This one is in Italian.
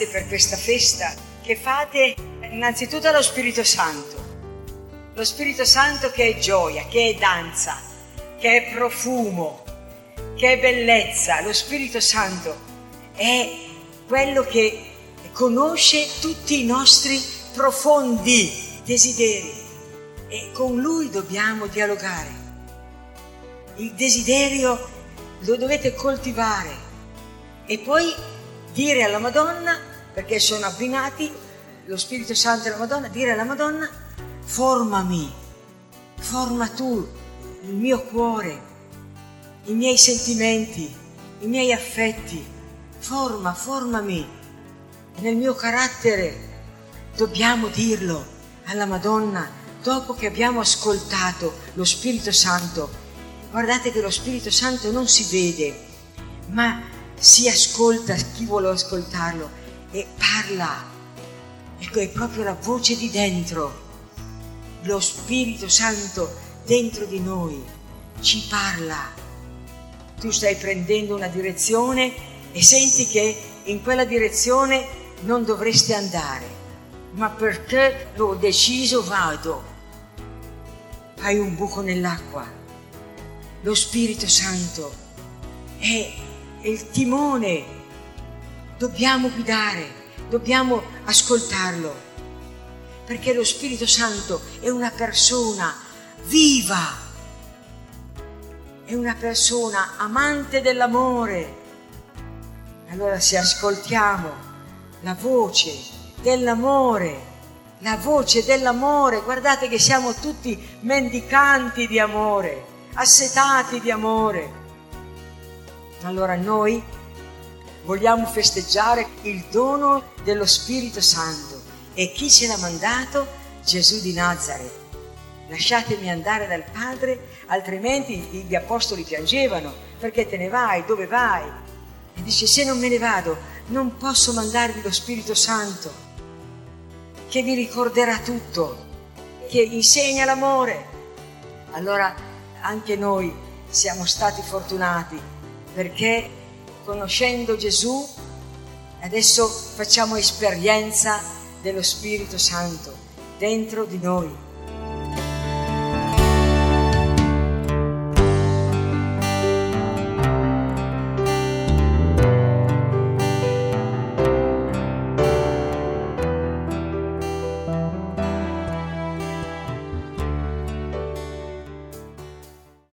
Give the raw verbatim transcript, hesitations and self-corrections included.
grazie per questa festa che fate innanzitutto allo Spirito Santo. Lo Spirito Santo che è gioia, che è danza, che è profumo, che è bellezza. Lo Spirito Santo è quello che conosce tutti i nostri profondi desideri e con Lui dobbiamo dialogare. Il desiderio lo dovete coltivare e poi dire alla Madonna, perché sono abbinati lo Spirito Santo e la Madonna, dire alla Madonna: formami, forma tu il mio cuore, i miei sentimenti, i miei affetti, forma, formami nel mio carattere. Dobbiamo dirlo alla Madonna dopo che abbiamo ascoltato lo Spirito Santo. Guardate che lo Spirito Santo non si vede, ma si ascolta chi vuole ascoltarlo e parla. Ecco, è proprio la voce di dentro. Lo Spirito Santo dentro di noi ci parla. Tu stai prendendo una direzione e senti che in quella direzione non dovresti andare, ma perché l'ho deciso vado. Hai un buco nell'acqua. Lo Spirito Santo è, è il timone. Dobbiamo guidare, dobbiamo ascoltarlo, perché lo Spirito Santo è una persona viva, è una persona amante dell'amore. Allora se ascoltiamo la voce dell'amore, la voce dell'amore, guardate che siamo tutti mendicanti di amore, assetati di amore. Allora noi vogliamo festeggiare il dono dello Spirito Santo. E chi ce l'ha mandato? Gesù di Nazaret. Lasciatemi andare dal Padre, altrimenti gli apostoli piangevano: perché te ne vai? Dove vai? E dice: se non me ne vado non posso mandarvi lo Spirito Santo, che vi ricorderà tutto, che insegna l'amore. Allora anche noi siamo stati fortunati, perché conoscendo Gesù adesso facciamo esperienza dello Spirito Santo dentro di noi.